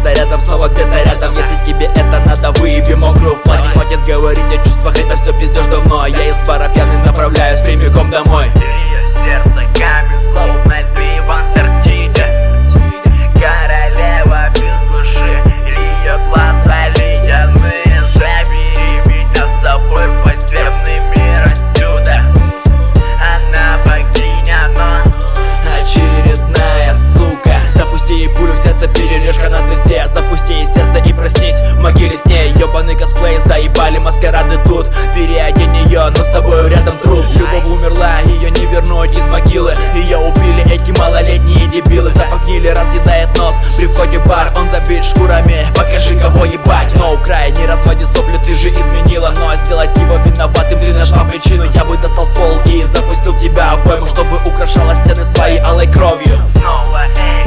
где-то рядом, снова где-то рядом. Если тебе это надо, выеби мокрую в платье. Хватит говорить о чувствах, это все пиздешь давно. Я из бара пьяный направляюсь прямиком домой. Ее сердце камень, словно ты в Антарктиде. Королева без души, ее глаза ледяные. Забери меня с собой в подземный мир отсюда. Она богиня, но очередная сука. Запусти ей пулю в сердце, перережь канаты все. Запусти ей сердце и проснись в могиле с ней. Ёбаный косплей, заебали маскарады тут. Переодень ее, но с тобою рядом труп. Любовь умерла, ее не вернуть из могилы. Ее убили эти малолетние дебилы. Запах гнили разъедает нос при входе в бар. Он забит шкурами, покажи кого ебать. Но край, не разводи сопли, ты же изменила. Но сделать его виноватым ты нашла причину. Я бы достал ствол и запустил тебя обойму, чтобы украшала стены своей алой кровью. снова